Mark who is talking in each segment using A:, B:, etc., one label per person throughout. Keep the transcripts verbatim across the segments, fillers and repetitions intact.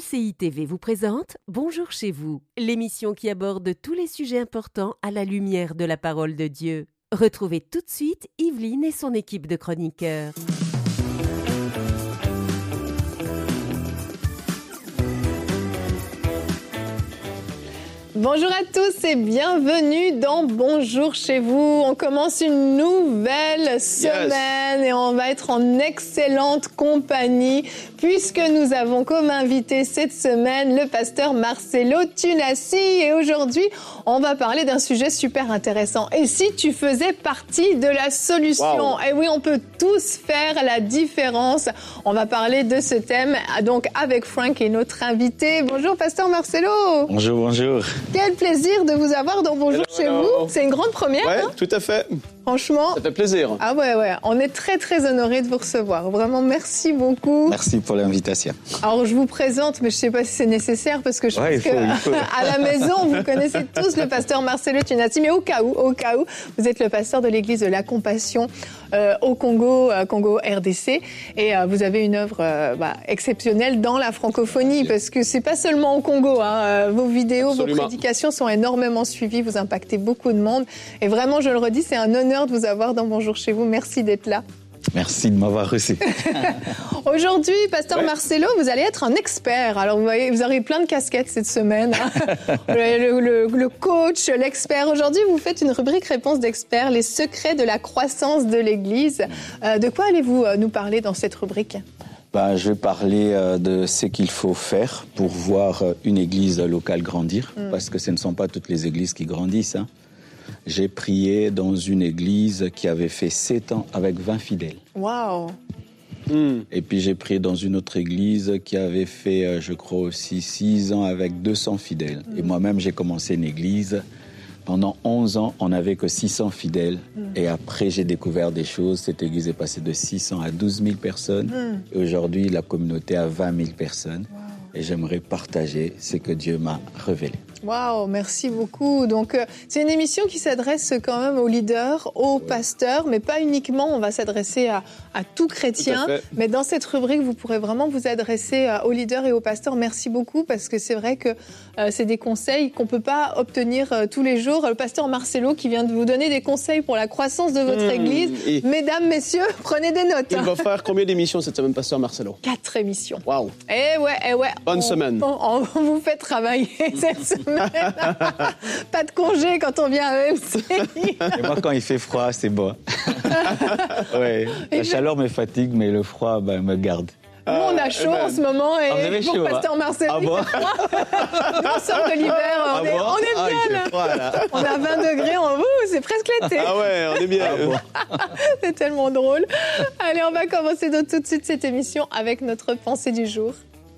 A: C I T V vous présente Bonjour chez vous, l'émission qui aborde tous les sujets importants à la lumière de la parole de Dieu. Retrouvez tout de suite Yveline et son équipe de chroniqueurs.
B: Bonjour à tous et bienvenue dans Bonjour chez vous. On commence une nouvelle semaine yes. et on va être en excellente compagnie puisque nous avons comme invité cette semaine le pasteur Marcelo Tunasi. Et aujourd'hui, on va parler d'un sujet super intéressant. Et si tu faisais partie de la solution? Wow. Et oui, on peut tous faire la différence. On va parler de ce thème donc avec Frank et notre invité. Bonjour pasteur Marcelo.
C: Bonjour, bonjour.
B: Quel plaisir de vous avoir dans Bonjour hello, chez hello. vous. C'est une grande première.
C: Oui,
B: hein
C: tout à fait.
B: Franchement.
C: Ça fait plaisir.
B: Ah ouais, ouais. On est très, très honorés de vous recevoir. Vraiment, merci beaucoup.
C: Merci pour l'invitation.
B: Alors, je vous présente, mais je ne sais pas si c'est nécessaire parce que je
C: ouais,
B: pense qu'à la maison, vous connaissez tous le pasteur Marcelo Tunasi. Mais au cas où, au cas où, vous êtes le pasteur de l'église de la Compassion euh, au Congo, euh, Congo R D C. Et euh, vous avez une œuvre euh, bah, exceptionnelle dans la francophonie parce que c'est pas seulement au Congo. Hein, vos vidéos, Absolument. vos prédications sont énormément suivies. Vous impactez beaucoup de monde. Et vraiment, je le redis, c'est un honneur de vous avoir dans Bonjour chez vous. Merci d'être là.
C: Merci de m'avoir reçu.
B: Aujourd'hui, pasteur ouais. Marcelo, vous allez être un expert. Alors, vous voyez, vous aurez plein de casquettes cette semaine. Hein. le, le, le coach, l'expert. Aujourd'hui, vous faites une rubrique réponse d'experts, les secrets de la croissance de l'Église. Euh, de quoi allez-vous nous parler dans cette rubrique ?
C: Ben, je vais parler euh, de ce qu'il faut faire pour voir une église locale grandir, mm. parce que ce ne sont pas toutes les églises qui grandissent. Hein. J'ai prié dans une église qui avait fait sept ans avec vingt fidèles.
B: Waouh!
C: Mm. Et puis j'ai prié dans une autre église qui avait fait, je crois aussi, six ans avec deux cents fidèles. Mm. Et moi-même, j'ai commencé une église. Pendant onze ans, on n'avait que six cents fidèles. Mm. Et après, j'ai découvert des choses. Cette église est passée de six cents à douze mille personnes. Mm. Et aujourd'hui, la communauté a vingt mille personnes. Wow. Et j'aimerais partager ce que Dieu m'a révélé.
B: Waouh, merci beaucoup. Donc, euh, c'est une émission qui s'adresse quand même aux leaders, aux oui. pasteurs, mais pas uniquement. On va s'adresser à, à tout chrétien. Tout mais dans cette rubrique, vous pourrez vraiment vous adresser euh, aux leaders et aux pasteurs. Merci beaucoup, parce que c'est vrai que euh, c'est des conseils qu'on peut pas obtenir euh, tous les jours. Le pasteur Marcelo qui vient de vous donner des conseils pour la croissance de votre mmh, église. Et... Mesdames, messieurs, prenez des notes.
D: Il va faire combien d'émissions cette semaine, pasteur Marcelo?
B: Quatre émissions.
D: Waouh.
B: Eh ouais, eh ouais.
D: Bonne
B: on,
D: semaine.
B: On, on vous fait travailler cette semaine. Pas de congé quand on vient à E M C.
C: Et moi, quand il fait froid, c'est bon. ouais. La chaleur me fatigue, mais le froid ben, me garde.
B: Nous, on a chaud euh, en ce moment et
C: ah,
B: pour
C: chaud,
B: pasteur Marcelo,
C: ah bon
B: il fait froid. Nous, on sort de l'hiver, on, ah est, bon on est
C: ah,
B: bien là.
C: Froid, là.
B: On a vingt degrés en vous, c'est presque l'été.
D: Ah ouais, on est bien. Ah
C: bon.
B: C'est tellement drôle. Allez, on va commencer donc tout de suite cette émission avec notre pensée du jour.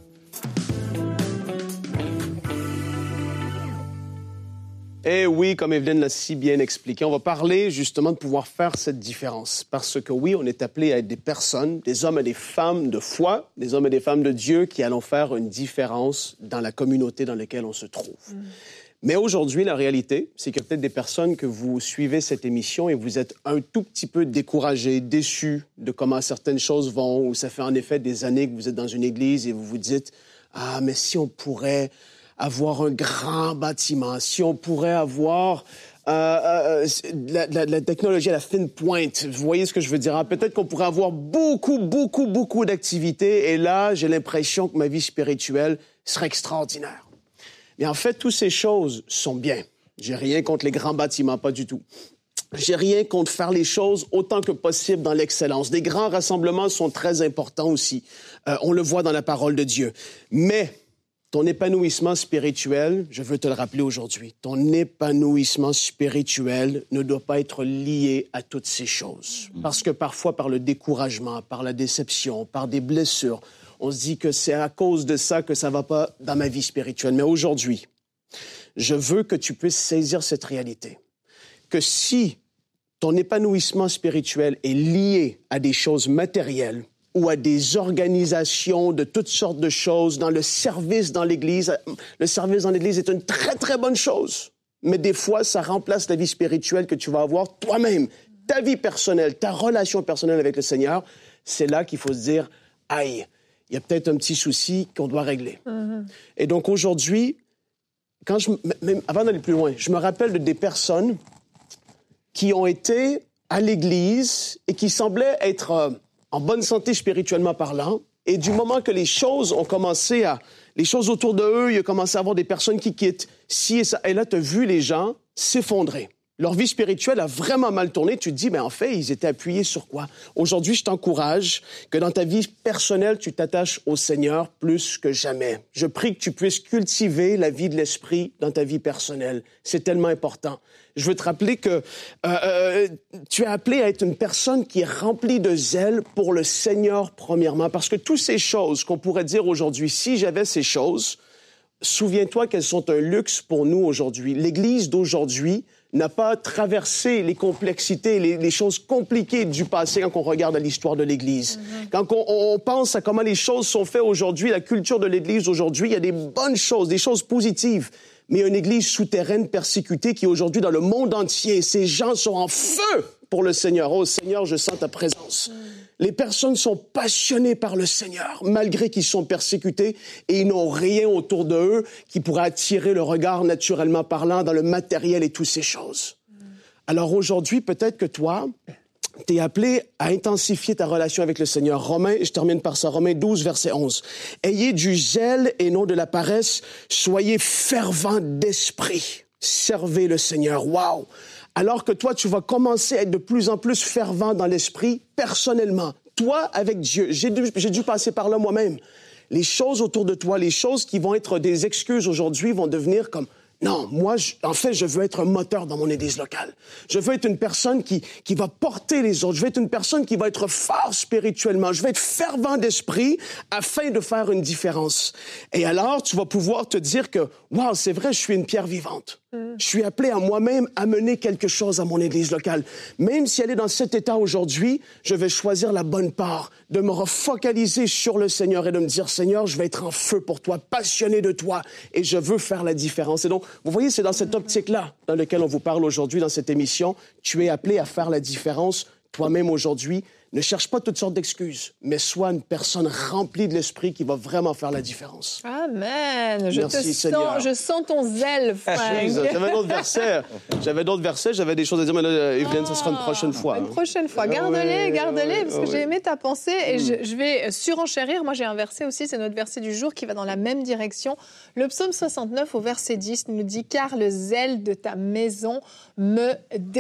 D: Eh oui, comme Evelyne l'a si bien expliqué, on va parler justement de pouvoir faire cette différence. Parce que oui, on est appelé à être des personnes, des hommes et des femmes de foi, des hommes et des femmes de Dieu qui allons faire une différence dans la communauté dans laquelle on se trouve. Mm. Mais aujourd'hui, la réalité, c'est qu'il y a peut-être des personnes que vous suivez cette émission et vous êtes un tout petit peu découragés, déçus de comment certaines choses vont, ou ça fait en effet des années que vous êtes dans une église et vous vous dites « Ah, mais si on pourrait... » avoir un grand bâtiment, si on pourrait avoir euh, euh, la, la, la technologie à la fine pointe, vous voyez ce que je veux dire? Peut-être qu'on pourrait avoir beaucoup, beaucoup, beaucoup d'activités et là, j'ai l'impression que ma vie spirituelle serait extraordinaire. Mais en fait, toutes ces choses sont bien. J'ai rien contre les grands bâtiments, pas du tout. J'ai rien contre faire les choses autant que possible dans l'excellence. Des grands rassemblements sont très importants aussi. Euh, on le voit dans la parole de Dieu. Mais... ton épanouissement spirituel, je veux te le rappeler aujourd'hui, ton épanouissement spirituel ne doit pas être lié à toutes ces choses. Parce que parfois, par le découragement, par la déception, par des blessures, on se dit que c'est à cause de ça que ça ne va pas dans ma vie spirituelle. Mais aujourd'hui, je veux que tu puisses saisir cette réalité. Que si ton épanouissement spirituel est lié à des choses matérielles, ou à des organisations de toutes sortes de choses, dans le service dans l'Église. Le service dans l'Église est une très, très bonne chose. Mais des fois, ça remplace la vie spirituelle que tu vas avoir toi-même, ta vie personnelle, ta relation personnelle avec le Seigneur. C'est là qu'il faut se dire, aïe, il il y a peut-être un petit souci qu'on doit régler. Mm-hmm. Et donc aujourd'hui, quand je, même avant d'aller plus loin, je me rappelle de des personnes qui ont été à l'église et qui semblaient être euh, en bonne santé spirituellement parlant. Et du moment que les choses ont commencé à... Les choses autour de eux, il a commencé à avoir des personnes qui quittent. Si et ça. Et là, tu as vu les gens s'effondrer. Leur vie spirituelle a vraiment mal tourné. Tu te dis, mais en fait, ils étaient appuyés sur quoi? Aujourd'hui, je t'encourage que dans ta vie personnelle, tu t'attaches au Seigneur plus que jamais. Je prie que tu puisses cultiver la vie de l'esprit dans ta vie personnelle. C'est tellement important. Je veux te rappeler que euh, euh, tu es appelé à être une personne qui est remplie de zèle pour le Seigneur, premièrement. Parce que toutes ces choses qu'on pourrait dire aujourd'hui, si j'avais ces choses, souviens-toi qu'elles sont un luxe pour nous aujourd'hui. L'Église d'aujourd'hui n'a pas traversé les complexités, les, les choses compliquées du passé quand on regarde à l'histoire de l'Église. Mm-hmm. Quand on, on pense à comment les choses sont faites aujourd'hui, la culture de l'Église aujourd'hui, il y a des bonnes choses, des choses positives. Mais il y a une Église souterraine persécutée qui, aujourd'hui, dans le monde entier, ces gens sont en feu pour le Seigneur. Oh, Seigneur, je sens ta présence. Mm. Les personnes sont passionnées par le Seigneur, malgré qu'ils sont persécutés, et ils n'ont rien autour d'eux qui pourrait attirer le regard naturellement parlant dans le matériel et toutes ces choses. Mm. Alors aujourd'hui, peut-être que toi, tu es appelé à intensifier ta relation avec le Seigneur. Romains, je termine par ça, Romains douze, verset onze. Ayez du zèle et non de la paresse, soyez fervents d'esprit, servez le Seigneur. Wow! Alors que toi, tu vas commencer à être de plus en plus fervent dans l'esprit, personnellement. Toi, avec Dieu, j'ai dû, j'ai dû passer par là moi-même. Les choses autour de toi, les choses qui vont être des excuses aujourd'hui vont devenir comme... Non, moi, je, en fait, je veux être un moteur dans mon église locale. Je veux être une personne qui, qui va porter les autres. Je veux être une personne qui va être fort spirituellement. Je veux être fervent d'esprit afin de faire une différence. Et alors, tu vas pouvoir te dire que, wow, c'est vrai, je suis une pierre vivante. Mm. Je suis appelé à moi-même amener quelque chose à mon église locale. Même si elle est dans cet état aujourd'hui, je vais choisir la bonne part, de me refocaliser sur le Seigneur et de me dire, Seigneur, je vais être en feu pour toi, passionné de toi, et je veux faire la différence. Et donc, vous voyez, c'est dans cette optique-là dans laquelle on vous parle aujourd'hui dans cette émission. Tu es appelé à faire la différence toi-même aujourd'hui. Ne cherche pas toutes sortes d'excuses, mais sois une personne remplie de l'esprit qui va vraiment faire la différence.
B: Amen. Je
D: Merci,
B: te
D: Seigneur.
B: sens, je sens ton zèle, Frank.
D: J'avais d'autres versets. J'avais d'autres versets. J'avais des choses à dire, mais là, Evelyne, ça sera une prochaine fois.
B: Une prochaine fois. Garde-les, garde-les, parce que
D: oui.
B: j'ai aimé ta pensée et je, je vais surenchérir. Moi, j'ai un verset aussi, c'est notre verset du jour qui va dans la même direction. Le psaume soixante-neuf au verset dix nous dit « Car le zèle de ta maison me dévore ».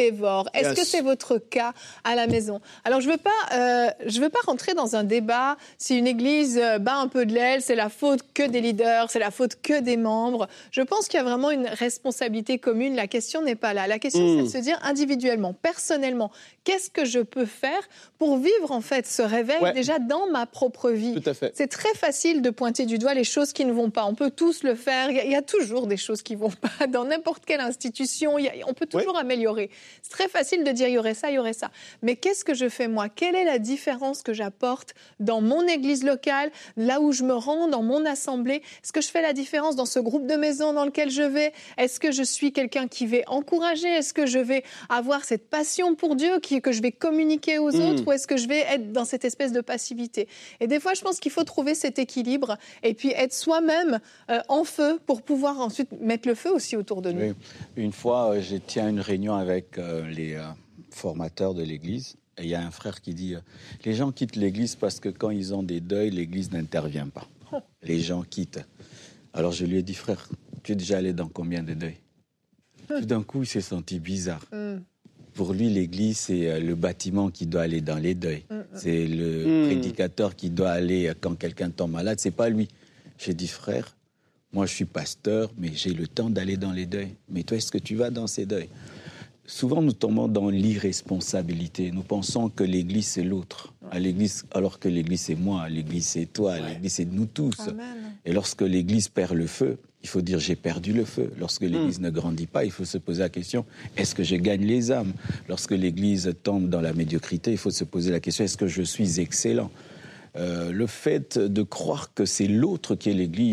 B: Est-ce yes. que c'est votre cas à la maison? Alors, je veux pas... Euh, je veux pas rentrer dans un débat si une église bat un peu de l'aile, c'est la faute que des leaders, c'est la faute que des membres. Je pense qu'il y a vraiment une responsabilité commune. La question n'est pas là. La question, mmh. c'est de se dire individuellement, personnellement, qu'est-ce que je peux faire pour vivre en fait ce réveil ouais. déjà dans ma propre vie.
D: Tout à fait.
B: C'est très facile de pointer du doigt les choses qui ne vont pas. On peut tous le faire. Il y a, il y a toujours des choses qui vont pas dans n'importe quelle institution. Il y a, on peut toujours ouais. améliorer. C'est très facile de dire il y aurait ça, il y aurait ça. Mais qu'est-ce que je fais moi? Quelle est la différence que j'apporte dans mon église locale, là où je me rends, dans mon assemblée? Est-ce que je fais la différence dans ce groupe de maison dans lequel je vais? Est-ce que je suis quelqu'un qui va encourager? Est-ce que je vais avoir cette passion pour Dieu, qui, que je vais communiquer aux mmh. autres? Ou est-ce que je vais être dans cette espèce de passivité? Et des fois, je pense qu'il faut trouver cet équilibre et puis être soi-même euh, en feu pour pouvoir ensuite mettre le feu aussi autour de nous.
C: Oui. Une fois, euh, j'ai tenu une réunion avec euh, les euh, formateurs de l'église. Et il y a un frère qui dit, euh, les gens quittent l'église parce que quand ils ont des deuils, l'église n'intervient pas. Oh. Les gens quittent. Alors je lui ai dit, frère, tu es déjà allé dans combien de deuils? Tout d'un coup, il s'est senti bizarre. Mm. Pour lui, l'église, c'est euh, le bâtiment qui doit aller dans les deuils. Mm. C'est le mm. prédicateur qui doit aller euh, quand quelqu'un tombe malade. C'est pas lui. J'ai dit, frère, moi je suis pasteur, mais j'ai le temps d'aller dans les deuils. Mais toi, est-ce que tu vas dans ces deuils? Souvent, nous tombons dans l'irresponsabilité. Nous pensons que l'Église, c'est l'autre. À l'Église, alors que l'Église, c'est moi. L'Église, c'est toi. Ouais. L'Église, c'est nous tous. Amen. Et lorsque l'Église perd le feu, il faut dire « j'ai perdu le feu ». Lorsque l'Église mmh. ne grandit pas, il faut se poser la question « est-ce que je gagne les âmes ?» Lorsque l'Église tombe dans la médiocrité, il faut se poser la question « est-ce que je suis excellent ?» Euh, le fait de croire que c'est l'autre qui est l'Église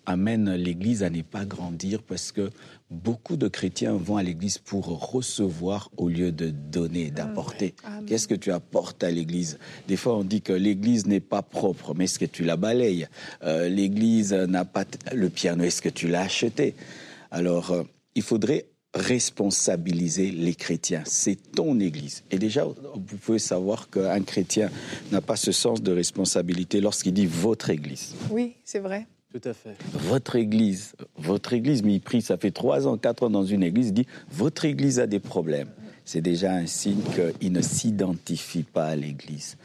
C: amène l'Église à ne pas grandir parce que beaucoup de chrétiens vont à l'Église pour recevoir au lieu de donner, d'apporter. Amen. Qu'est-ce que tu apportes à l'Église? Des fois, on dit que l'Église n'est pas propre, mais est-ce que tu la balayes? euh, L'Église n'a pas t- le piano, est-ce que tu l'as acheté? Alors, euh, il faudrait responsabiliser les chrétiens. C'est ton Église. Et déjà, vous pouvez savoir qu'un chrétien n'a pas ce sens de responsabilité lorsqu'il dit « votre Église ».
B: Oui, c'est vrai.
D: Tout à fait.
C: Votre Église, votre Église, mais il prie, ça fait trois ans, quatre ans dans une Église, il dit « votre Église a des problèmes ». C'est déjà un signe qu'il ne s'identifie pas à l'Église.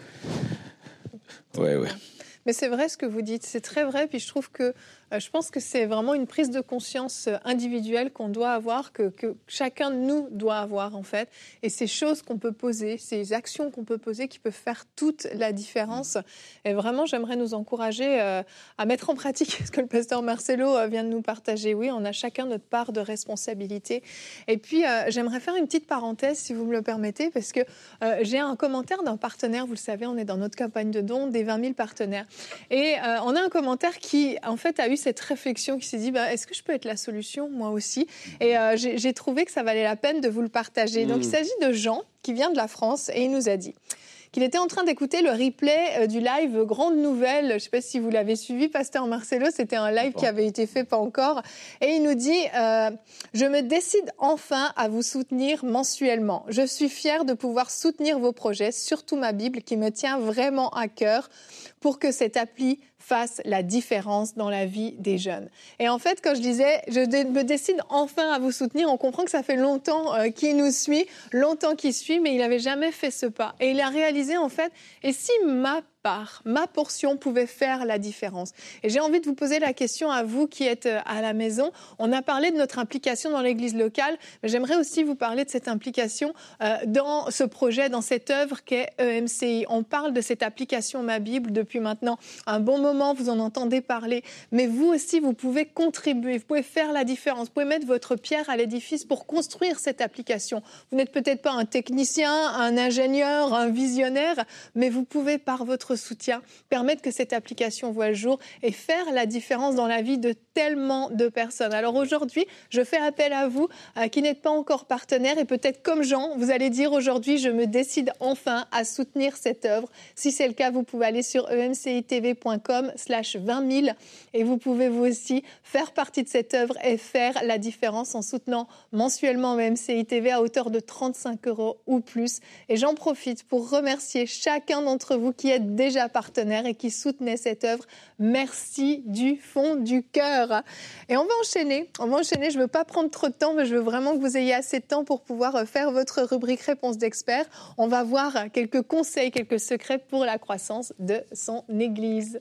C: Ouais, ouais.
B: Mais c'est vrai ce que vous dites, c'est très vrai. Puis je trouve que euh, je pense que c'est vraiment une prise de conscience individuelle qu'on doit avoir, que, que chacun de nous doit avoir en fait. Et ces choses qu'on peut poser, ces actions qu'on peut poser qui peuvent faire toute la différence. Et vraiment, j'aimerais nous encourager euh, à mettre en pratique ce que le pasteur Marcelo euh, vient de nous partager. Oui, on a chacun notre part de responsabilité. Et puis, euh, j'aimerais faire une petite parenthèse, si vous me le permettez, parce que euh, j'ai un commentaire d'un partenaire. Vous le savez, on est dans notre campagne de dons des vingt mille partenaires. Et euh, on a un commentaire qui, en fait, a eu cette réflexion, qui s'est dit bah, « Est-ce que je peux être la solution, moi aussi ?» Et euh, j'ai, j'ai trouvé que ça valait la peine de vous le partager. Mmh. Donc, il s'agit de Jean, qui vient de la France, et il nous a dit qu'il était en train d'écouter le replay du live Grande Nouvelle. Je ne sais pas si vous l'avez suivi, Pasteur Marcelo, c'était un live qui avait été fait, pas encore. Et il nous dit euh, « Je me décide enfin à vous soutenir mensuellement. Je suis fière de pouvoir soutenir vos projets, surtout ma Bible qui me tient vraiment à cœur pour que cette appli fasse la différence dans la vie des jeunes. » Et en fait, quand je disais « je me décide enfin à vous soutenir », on comprend que ça fait longtemps euh, qu'il nous suit, longtemps qu'il suit, mais il n'avait jamais fait ce pas. Et il a réalisé en fait, et si ma part, ma portion pouvait faire la différence. Et j'ai envie de vous poser la question à vous qui êtes à la maison. On a parlé de notre implication dans l'église locale, mais j'aimerais aussi vous parler de cette implication euh, dans ce projet, dans cette œuvre qu'est E M C I. On parle de cette application Ma Bible depuis maintenant un bon moment, vous en entendez parler, mais vous aussi, vous pouvez contribuer, vous pouvez faire la différence, vous pouvez mettre votre pierre à l'édifice pour construire cette application. Vous n'êtes peut-être pas un technicien, un ingénieur, un visionnaire, mais vous pouvez, par votre soutien, permettre que cette application voit le jour et faire la différence dans la vie de tellement de personnes. Alors aujourd'hui, je fais appel à vous euh, qui n'êtes pas encore partenaires et peut-être comme Jean, vous allez dire aujourd'hui, je me décide enfin à soutenir cette œuvre. Si c'est le cas, vous pouvez aller sur emcitv.com slash vingt mille et vous pouvez vous aussi faire partie de cette œuvre et faire la différence en soutenant mensuellement E M C I T V à hauteur de trente-cinq euros ou plus. Et j'en profite pour remercier chacun d'entre vous qui êtes déjà partenaires et qui soutenez cette œuvre. Merci du fond du cœur. Et on va enchaîner. On va enchaîner. Je ne veux pas prendre trop de temps, mais je veux vraiment que vous ayez assez de temps pour pouvoir faire votre rubrique Réponse d'experts. On va voir quelques conseils, quelques secrets pour la croissance de son Église.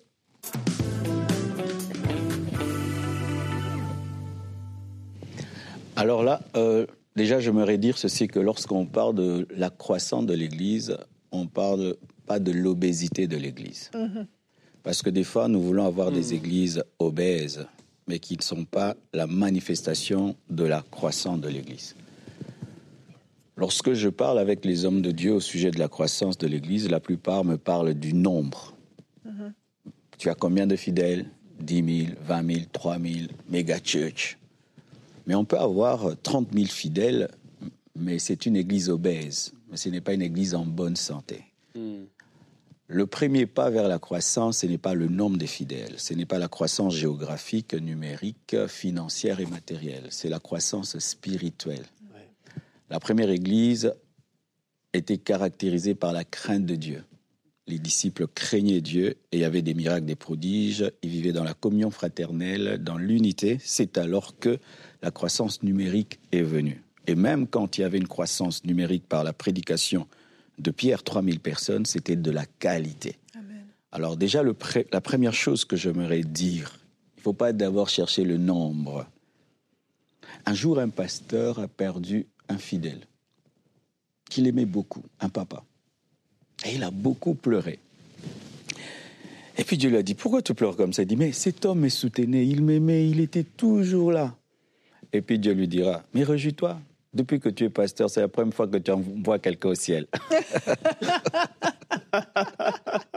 C: Alors là, euh, déjà, j'aimerais dire ceci, que lorsqu'on parle de la croissance de l'Église, on ne parle pas de l'obésité de l'Église. Mmh. Parce que des fois, nous voulons avoir mmh. des églises obèses, mais qui ne sont pas la manifestation de la croissance de l'Église. Lorsque je parle avec les hommes de Dieu au sujet de la croissance de l'Église, la plupart me parlent du nombre. Mmh. Tu as combien de fidèles? dix mille, vingt mille, trois mille, méga church. Mais on peut avoir trente mille fidèles, mais c'est une église obèse. Mais ce n'est pas une église en bonne santé. Mm. Le premier pas vers la croissance, ce n'est pas le nombre des fidèles. Ce n'est pas la croissance géographique, numérique, financière et matérielle. C'est la croissance spirituelle. Ouais. La première église était caractérisée par la crainte de Dieu. Les disciples craignaient Dieu et il y avait des miracles, des prodiges. Ils vivaient dans la communion fraternelle, dans l'unité. C'est alors que la croissance numérique est venue. Et même quand il y avait une croissance numérique par la prédication de Pierre, trois mille personnes, c'était de la qualité. Amen. Alors déjà, le pré- la première chose que j'aimerais dire, il ne faut pas d'abord chercher le nombre. Un jour, un pasteur a perdu un fidèle qu'il aimait beaucoup, un papa. Et il a beaucoup pleuré. Et puis Dieu lui a dit, pourquoi tu pleures comme ça? Il dit, mais cet homme me soutenait, il m'aimait, il était toujours là. Et puis Dieu lui dira, mais réjouis-toi, depuis que tu es pasteur, c'est la première fois que tu envoies quelqu'un au ciel.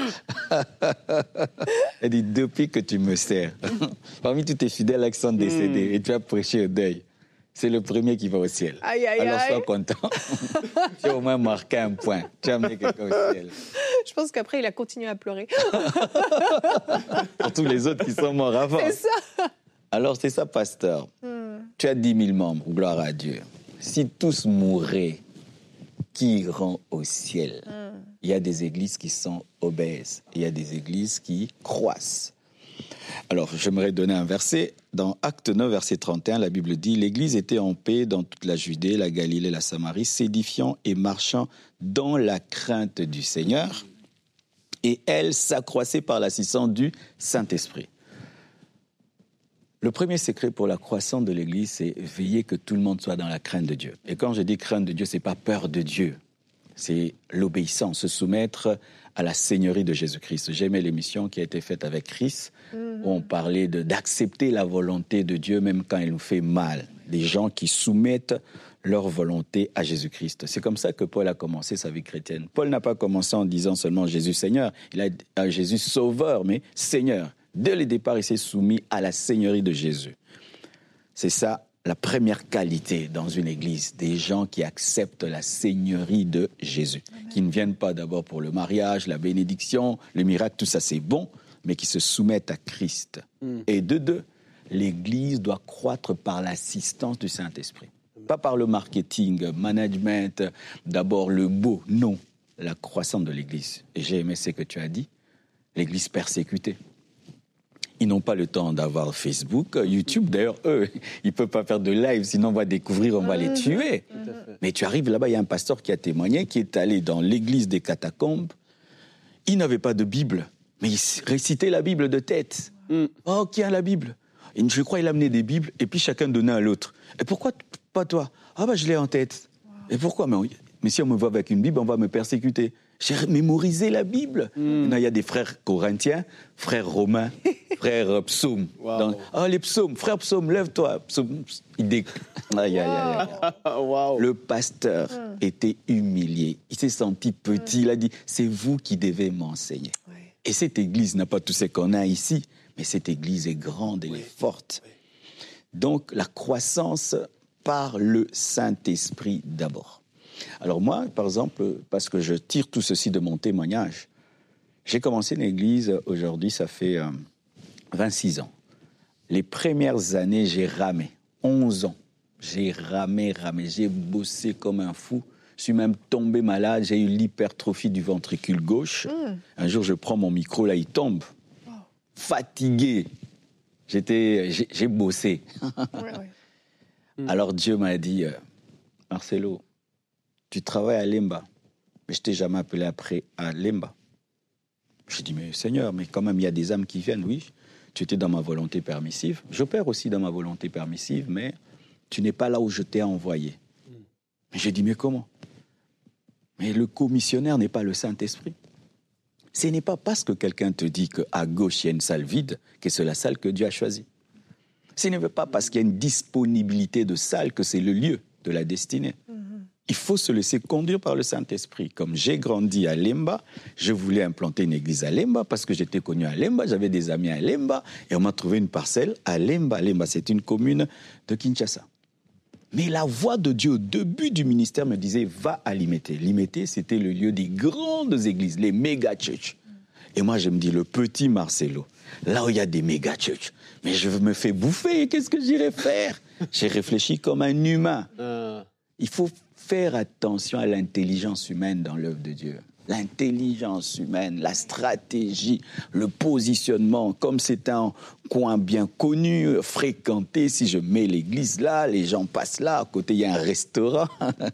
C: Elle dit, depuis que tu me sers, parmi tous tes fidèles là qui sont décédés, mm. et tu as prêché au deuil, c'est le premier qui va au ciel.
B: Aïe, aïe,
C: Alors
B: aïe.
C: sois content. Tu as au moins marqué un point. Tu as amené quelqu'un au ciel.
B: Je pense qu'après, il a continué à pleurer.
C: Pour tous les autres qui sont morts avant.
B: C'est ça.
C: Alors c'est ça, pasteur. Mm. Tu as dix mille membres, gloire à Dieu. Si tous mouraient, qui iront au ciel? Mm. Il y a des églises qui sont obèses. Il y a des églises qui croissent. Alors, j'aimerais donner un verset. Dans Acte neuf, verset trente et un, la Bible dit « L'Église était en paix dans toute la Judée, la Galilée, la Samarie, s'édifiant et marchant dans la crainte du Seigneur. Et elle s'accroissait par l'assistance du Saint-Esprit. » Le premier secret pour la croissance de l'Église, c'est veiller que tout le monde soit dans la crainte de Dieu. Et quand je dis crainte de Dieu, ce n'est pas peur de Dieu. C'est l'obéissance, se soumettre à la seigneurie de Jésus-Christ. J'aimais l'émission qui a été faite avec Chris, mm-hmm. où on parlait de, d'accepter la volonté de Dieu même quand elle nous fait mal. Des gens qui soumettent leur volonté à Jésus-Christ. C'est comme ça que Paul a commencé sa vie chrétienne. Paul n'a pas commencé en disant seulement Jésus Seigneur, il a dit Jésus Sauveur, mais Seigneur. Dès le départ, il s'est soumis à la seigneurie de Jésus. C'est ça la première qualité dans une église, des gens qui acceptent la seigneurie de Jésus, Amen. Qui ne viennent pas d'abord pour le mariage, la bénédiction, le miracle, tout ça c'est bon, mais qui se soumettent à Christ. Mm. Et de deux, l'église doit croître par l'assistance du Saint-Esprit. Pas par le marketing, management, d'abord le beau, non, la croissance de l'église. Et j'ai aimé ce que tu as dit, l'église persécutée. Ils n'ont pas le temps d'avoir Facebook, YouTube. D'ailleurs, eux, ils ne peuvent pas faire de live, sinon on va découvrir, on va les tuer. Mmh. Mais tu arrives là-bas, il y a un pasteur qui a témoigné, qui est allé dans l'église des catacombes. Il n'avait pas de Bible, mais il récitait la Bible de tête. Mmh. Oh, qui a la Bible? Et je crois qu'il a amené des Bibles, et puis chacun donnait à l'autre. Et pourquoi pas toi? Ah, bah, je l'ai en tête. Wow. Et pourquoi? Mais, mais si on me voit avec une Bible, on va me persécuter. J'ai mémorisé la Bible. Mm. Maintenant, il y a des frères corinthiens, frères romains, frères psaumes. Wow. Donc, oh, les psaumes, frère psaume, lève-toi. Psaume, il dé... aïe, aïe, aïe, aïe. Wow. Le pasteur mm. était humilié. Il s'est senti petit. Mm. Il a dit, c'est vous qui devez m'enseigner. Oui. Et cette église n'a pas tout ce qu'on a ici, mais cette église est grande, elle oui. est forte. Oui. Donc, la croissance par le Saint-Esprit d'abord. Alors moi, par exemple, parce que je tire tout ceci de mon témoignage, j'ai commencé une église, aujourd'hui, ça fait euh, vingt-six ans. Les premières années, j'ai ramé, onze ans. J'ai ramé, ramé, j'ai bossé comme un fou. Je suis même tombé malade, j'ai eu l'hypertrophie du ventricule gauche. Mmh. Un jour, je prends mon micro, là, il tombe. Wow. Fatigué. J'étais, j'ai, j'ai bossé. Ouais, ouais. Mmh. Alors Dieu m'a dit, euh, Marcelo, tu travailles à Lemba, mais je ne t'ai jamais appelé après à Lemba. J'ai dit, mais Seigneur, mais quand même, il y a des âmes qui viennent, oui. Tu étais dans ma volonté permissive. J'opère aussi dans ma volonté permissive, mais tu n'es pas là où je t'ai envoyé. Mm. J'ai dit, mais comment? Mais le commissionnaire n'est pas le Saint-Esprit. Ce n'est pas parce que quelqu'un te dit qu'à gauche, il y a une salle vide, que c'est la salle que Dieu a choisie. Ce n'est pas parce qu'il y a une disponibilité de salle que c'est le lieu de la destinée. Mm. Il faut se laisser conduire par le Saint-Esprit. Comme j'ai grandi à Lemba, je voulais implanter une église à Lemba parce que j'étais connu à Lemba, j'avais des amis à Lemba et on m'a trouvé une parcelle à Lemba. Lemba, c'est une commune de Kinshasa. Mais la voix de Dieu au début du ministère me disait « va à Limete ». Limete, c'était le lieu des grandes églises, les méga-churches. Et moi, je me dis, le petit Marcelo, là où il y a des méga-churches, mais je me fais bouffer, qu'est-ce que j'irais faire? J'ai réfléchi comme un humain. Il faut faire attention à l'intelligence humaine dans l'œuvre de Dieu. L'intelligence humaine, la stratégie, le positionnement. Comme c'est un coin bien connu, fréquenté, si je mets l'église là, les gens passent là, à côté il y a un restaurant.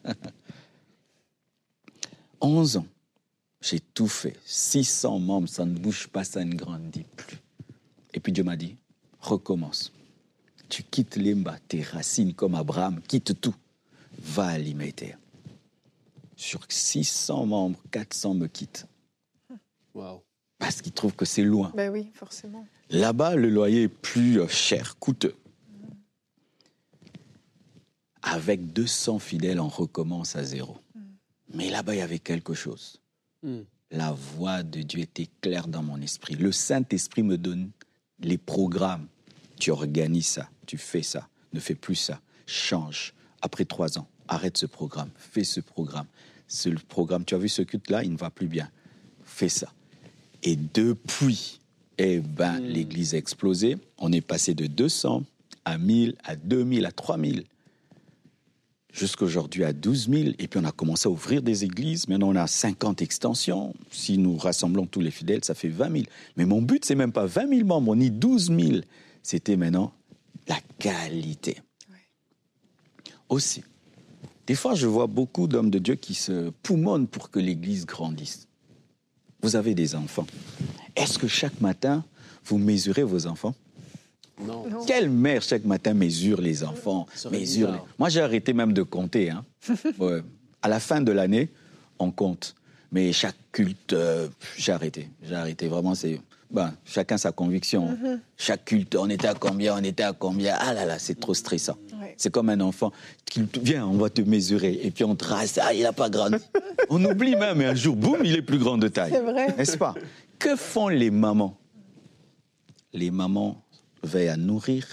C: onze ans, j'ai tout fait. six cents membres, ça ne bouge pas, ça ne grandit plus. Et puis Dieu m'a dit, recommence. Tu quittes Lemba, tes racines comme Abraham, quitte tout. Va à Limete. Sur six cents membres, quatre cents me quittent. Wow. Parce qu'ils trouvent que c'est loin.
B: Ben oui, forcément.
C: Là-bas, le loyer est plus cher, coûteux. Mmh. Avec deux cents fidèles, on recommence à zéro. Mmh. Mais là-bas, il y avait quelque chose. Mmh. la voix de Dieu était claire dans mon esprit. Le Saint-Esprit me donne les programmes. Tu organises ça, tu fais ça, ne fais plus ça, change. Après trois ans, arrête ce programme, fais ce programme. Ce programme, tu as vu ce culte-là, il ne va plus bien. Fais ça. Et depuis, eh ben, mmh. l'église a explosé. On est passé de deux cents à mille, à deux mille, à trois mille. Jusqu'aujourd'hui à douze mille. Et puis on a commencé à ouvrir des églises. Maintenant, on a cinquante extensions. Si nous rassemblons tous les fidèles, ça fait vingt mille. Mais mon but, c'est même pas vingt mille membres, ni douze mille. C'était maintenant la qualité. Ouais. Aussi, des fois, je vois beaucoup d'hommes de Dieu qui se poumonnent pour que l'église grandisse. Vous avez des enfants. Est-ce que chaque matin, vous mesurez vos enfants ?
D: Non.
C: Non. Quelle mère, chaque matin, mesure les enfants mesure les... Moi, j'ai arrêté même de compter. Hein. Ouais. À la fin de l'année, on compte. Mais chaque culte, euh, j'ai arrêté. J'ai arrêté. Vraiment, c'est... Ben, chacun sa conviction. Mm-hmm. Chaque culte, on était à combien, on était à combien. Ah là là, c'est trop stressant. Ouais. C'est comme un enfant qui vient, on va te mesurer. Et puis on trace, ah, il n'a pas grandi. On oublie même, et un jour, boum, il est plus grand de taille.
B: C'est vrai.
C: N'est-ce pas ? Que font les mamans ? Les mamans veillent à nourrir,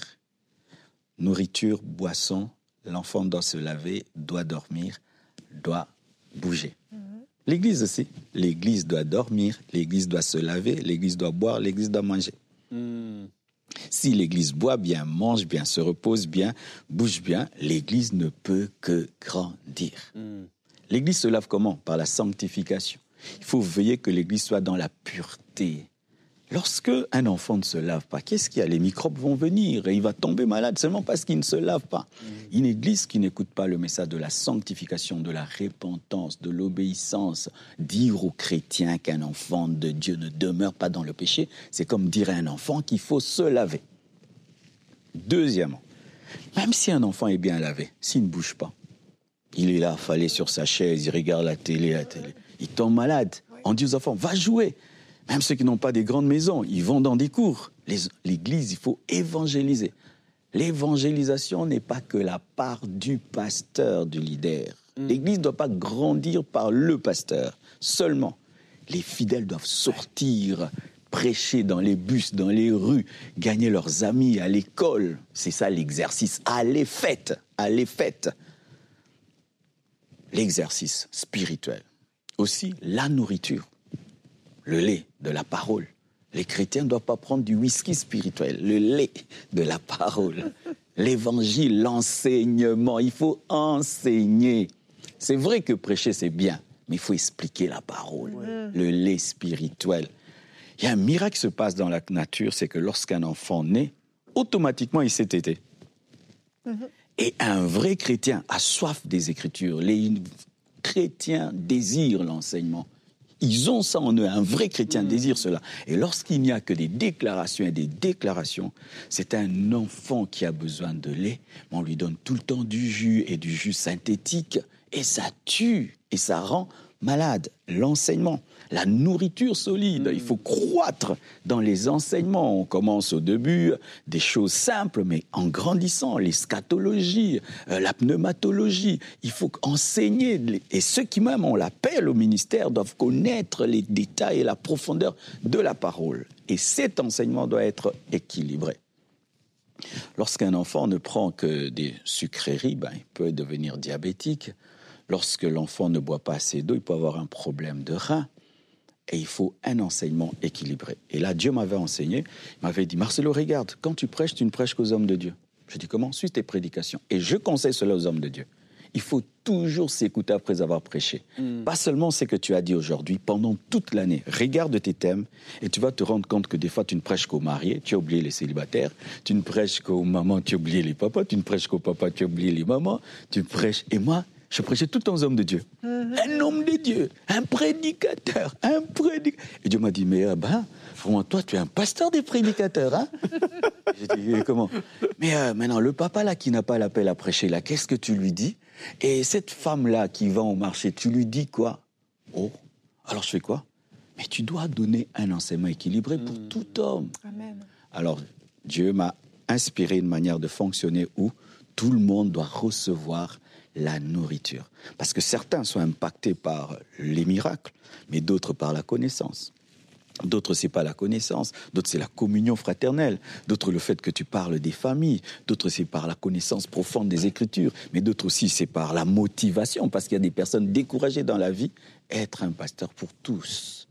C: nourriture, boisson. L'enfant doit se laver, doit dormir, doit bouger. Mm-hmm. L'église aussi. L'église doit dormir, l'église doit se laver, l'église doit boire, l'église doit manger. Mm. Si l'église boit bien, mange bien, se repose bien, bouge bien, l'église ne peut que grandir. Mm. L'église se lave comment ? Par la sanctification. Il faut veiller que l'église soit dans la pureté. Lorsque un enfant ne se lave pas, qu'est-ce qu'il y a ? Les microbes vont venir et il va tomber malade seulement parce qu'il ne se lave pas. Mmh. Une église qui n'écoute pas le message de la sanctification, de la repentance, de l'obéissance, dire aux chrétiens qu'un enfant de Dieu ne demeure pas dans le péché, c'est comme dire à un enfant qu'il faut se laver. Deuxièmement, même si un enfant est bien lavé, s'il ne bouge pas, il est là, affalé sur sa chaise, il regarde la télé, la télé, il tombe malade. On dit aux enfants, va jouer. Même ceux qui n'ont pas des grandes maisons, ils vont dans des cours. Les, l'église, il faut évangéliser. L'évangélisation n'est pas que la part du pasteur, du leader. Mmh. L'église ne doit pas grandir par le pasteur seulement. Les fidèles doivent sortir, prêcher dans les bus, dans les rues, gagner leurs amis à l'école. C'est ça l'exercice. Allez, faites, allez, faites. L'exercice spirituel. Aussi, la nourriture. Le lait de la parole. Les chrétiens ne doivent pas prendre du whisky spirituel, le lait de la parole. L'évangile, l'enseignement, il faut enseigner. C'est vrai que prêcher, c'est bien, mais il faut expliquer la parole, ouais. Le lait spirituel. Il y a un miracle qui se passe dans la nature, c'est que lorsqu'un enfant naît, automatiquement, il s'est tété. Mm-hmm. Et un vrai chrétien a soif des Écritures. Les chrétiens désirent l'enseignement. Ils ont ça en eux, un vrai chrétien mmh. désire cela. Et lorsqu'il n'y a que des déclarations et des déclarations, c'est un enfant qui a besoin de lait, mais on lui donne tout le temps du jus et du jus synthétique, et ça tue, et ça rend malade. L'enseignement, la nourriture solide, mmh. il faut croître dans les enseignements. On commence au début des choses simples, mais en grandissant, l'eschatologie, euh, la pneumatologie, il faut enseigner. Et ceux qui même ont l'appel au ministère doivent connaître les détails et la profondeur de la parole. Et cet enseignement doit être équilibré. Lorsqu'un enfant ne prend que des sucreries, ben, il peut devenir diabétique. Lorsque l'enfant ne boit pas assez d'eau, il peut avoir un problème de rein. Et il faut un enseignement équilibré. Et là, Dieu m'avait enseigné, il m'avait dit, Marcelo, regarde, quand tu prêches, tu ne prêches qu'aux hommes de Dieu. Je dis, comment ? Suis tes prédications. Et je conseille cela aux hommes de Dieu. Il faut toujours s'écouter après avoir prêché. Mm. Pas seulement ce que tu as dit aujourd'hui, pendant toute l'année. Regarde tes thèmes et tu vas te rendre compte que des fois, tu ne prêches qu'aux mariés, tu as oublié les célibataires. Tu ne prêches qu'aux mamans, tu as oublié les papas. Tu ne prêches qu'aux papas, tu as oublié les mamans. Tu prêches... Et moi, je prêchais tout le temps aux hommes de Dieu. Mm-hmm. Un homme de Dieu, un prédicateur, un prédicateur. Et Dieu m'a dit, mais euh, ben, vraiment, toi, tu es un pasteur des prédicateurs, hein ? J'ai dit, comment ? Mais euh, maintenant, le papa là qui n'a pas l'appel à prêcher, là, qu'est-ce que tu lui dis ? Et cette femme-là qui va au marché, tu lui dis quoi ? Oh, alors je fais quoi ? Mais tu dois donner un enseignement équilibré pour mm. tout homme.
B: Amen.
C: Alors, Dieu m'a inspiré une manière de fonctionner où tout le monde doit recevoir la nourriture. Parce que certains sont impactés par les miracles, mais d'autres par la connaissance. D'autres, c'est pas la connaissance. D'autres, c'est la communion fraternelle. D'autres, le fait que tu parles des familles. D'autres, c'est par la connaissance profonde des Écritures. Mais d'autres aussi, c'est par la motivation, parce qu'il y a des personnes découragées dans la vie. Être un pasteur pour tous.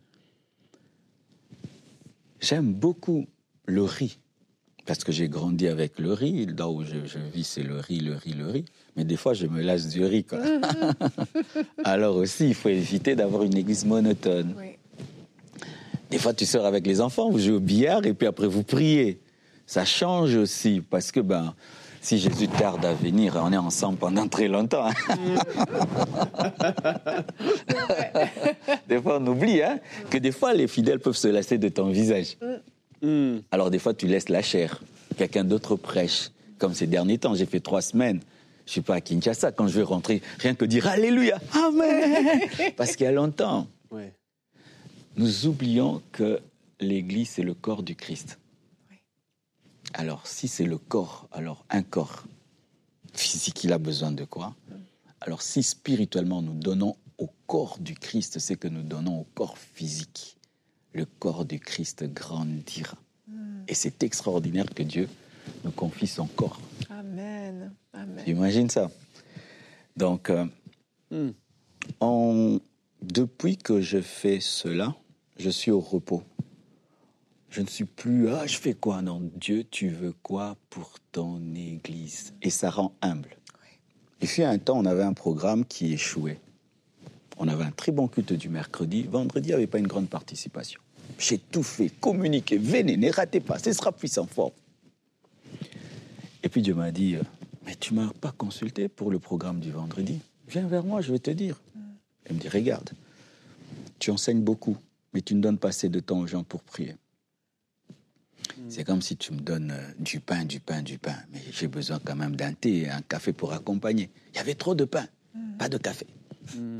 C: J'aime beaucoup le riz, parce que j'ai grandi avec le riz. Là où je, je vis, c'est le riz, le riz, le riz. Mais des fois, je me lasse du riz, quoi. Alors aussi, il faut éviter d'avoir une église monotone. Oui. Des fois, tu sors avec les enfants, vous jouez au billard et puis après, vous priez. Ça change aussi parce que ben, si Jésus tarde à venir, on est ensemble pendant très longtemps. Hein. Des fois, on oublie hein, que des fois, les fidèles peuvent se lasser de ton visage. Mm. Alors des fois, tu laisses la chair. Quelqu'un d'autre prêche. Comme ces derniers temps, j'ai fait trois semaines. Je ne suis pas à Kinshasa. Quand je vais rentrer, rien que dire « Alléluia, Amen !» Parce qu'il y a longtemps. Ouais. Nous oublions que l'Église, c'est le corps du Christ. Oui. Alors, si c'est le corps, alors un corps physique, il a besoin de quoi? Mm. Alors, si spirituellement, nous donnons au corps du Christ ce que nous donnons au corps physique, le corps du Christ grandira. Mm. Et c'est extraordinaire que Dieu nous confie son corps.
B: Amen. Amen.
C: Imagine ça. Donc, euh, mm. on, depuis que je fais cela, je suis au repos. Je ne suis plus, ah, je fais quoi? Non, Dieu, tu veux quoi pour ton Église? Et ça rend humble. Oui. Il fut un temps, on avait un programme qui échouait. On avait un très bon culte du mercredi. Vendredi, il n'y avait pas une grande participation. J'ai tout fait, communiqué, venez, ne ratez pas, ce sera puissant, fort. Et puis Dieu m'a dit, mais tu ne m'as pas consulté pour le programme du vendredi? Viens vers moi, je vais te dire. Mm. Il me dit, regarde, tu enseignes beaucoup, mais tu ne donnes pas assez de temps aux gens pour prier. Mm. C'est comme si tu me donnes euh, du pain, du pain, du pain, mais j'ai besoin quand même d'un thé et un café pour accompagner. Il y avait trop de pain, mm. pas de café. Mm.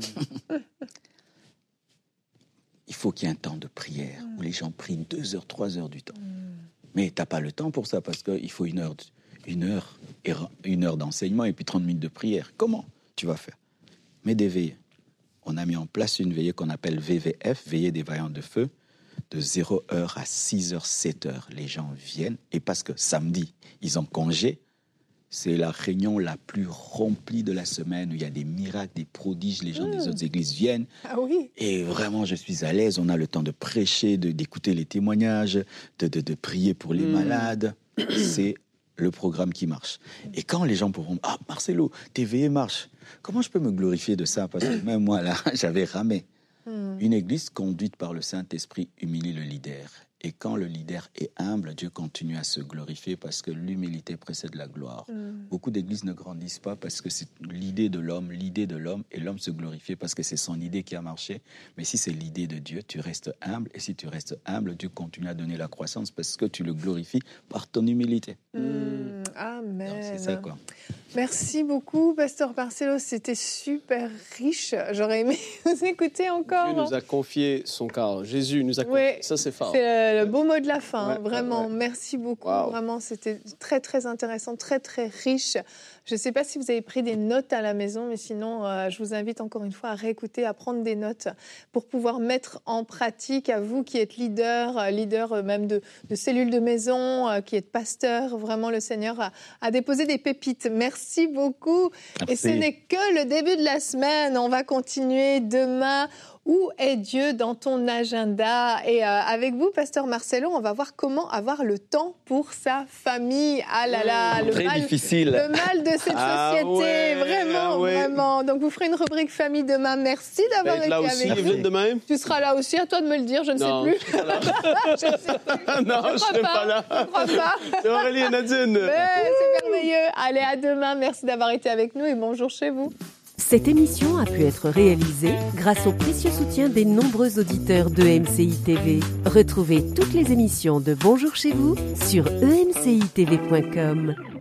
C: Il faut qu'il y ait un temps de prière mm. où les gens prient deux heures, trois heures du temps. Mm. Mais tu n'as pas le temps pour ça parce qu'il faut une heure, une heure, une heure d'enseignement et puis trente minutes de prière. Comment tu vas faire? Mais des veillées. On a mis en place une veillée qu'on appelle V V F, Veillée des Vaillants de Feu, de zéro heure à six heures, sept heures. Les gens viennent, et parce que samedi, ils ont congé, c'est la réunion la plus remplie de la semaine, où il y a des miracles, des prodiges, les gens mmh. des autres églises viennent.
B: Ah oui.
C: Et vraiment, je suis à l'aise, on a le temps de prêcher, de, d'écouter les témoignages, de, de, de prier pour les mmh. malades. C'est le programme qui marche. Et quand les gens pourront... Ah, Marcelo, tes veillées marchent. Comment je peux me glorifier de ça? Parce que même moi, là, j'avais ramé. Mm. Une église conduite par le Saint-Esprit humilie le leader. Et quand le leader est humble, Dieu continue à se glorifier parce que l'humilité précède la gloire. Mm. Beaucoup d'églises ne grandissent pas parce que c'est l'idée de l'homme, l'idée de l'homme, et l'homme se glorifie parce que c'est son idée qui a marché. Mais si c'est l'idée de Dieu, tu restes humble. Et si tu restes humble, Dieu continue à donner la croissance parce que tu le glorifies par ton humilité.
B: Mm. Amen.
C: Donc, c'est ça, quoi.
B: Merci beaucoup, Pasteur Marcelo. C'était super riche. J'aurais aimé vous écouter encore.
D: Dieu nous a confié son corps. Jésus nous a confié.
B: Oui,
D: ça, c'est fort.
B: C'est le beau mot de la fin.
D: Ouais,
B: vraiment,
D: ouais, ouais.
B: Merci beaucoup.
D: Wow.
B: Vraiment, c'était très, très intéressant, très, très riche. Je ne sais pas si vous avez pris des notes à la maison, mais sinon, euh, je vous invite encore une fois à réécouter, à prendre des notes pour pouvoir mettre en pratique, à vous qui êtes leader, euh, leader euh, même de, de cellules de maison, euh, qui êtes pasteur. Vraiment, le Seigneur a, a déposé des pépites. Merci beaucoup. Merci. Et ce n'est que le début de la semaine. On va continuer demain. Où est Dieu dans ton agenda? Et euh, avec vous, Pasteur Marcelo, on va voir comment avoir le temps pour sa famille. Ah là là, le
C: Très
B: mal,
C: difficile.
B: Le mal de cette
D: ah
B: société,
D: ouais,
B: vraiment,
D: ah ouais.
B: vraiment. Donc vous ferez une rubrique famille demain. Merci d'avoir été
D: là aussi,
B: avec nous.
D: Demain.
B: Tu seras là aussi. À toi de me le dire. Je ne
D: non,
B: sais plus. Je sais plus.
D: non, je ne serai pas, pas là.
B: Je ne crois pas.
D: C'est Aurélie et Nadine.
B: Mais c'est merveilleux. Allez, à demain. Merci d'avoir été avec nous et bonjour chez vous.
A: Cette émission a pu être réalisée grâce au précieux soutien des nombreux auditeurs de E M C I T V. Retrouvez toutes les émissions de Bonjour chez vous sur e m c i t v point com.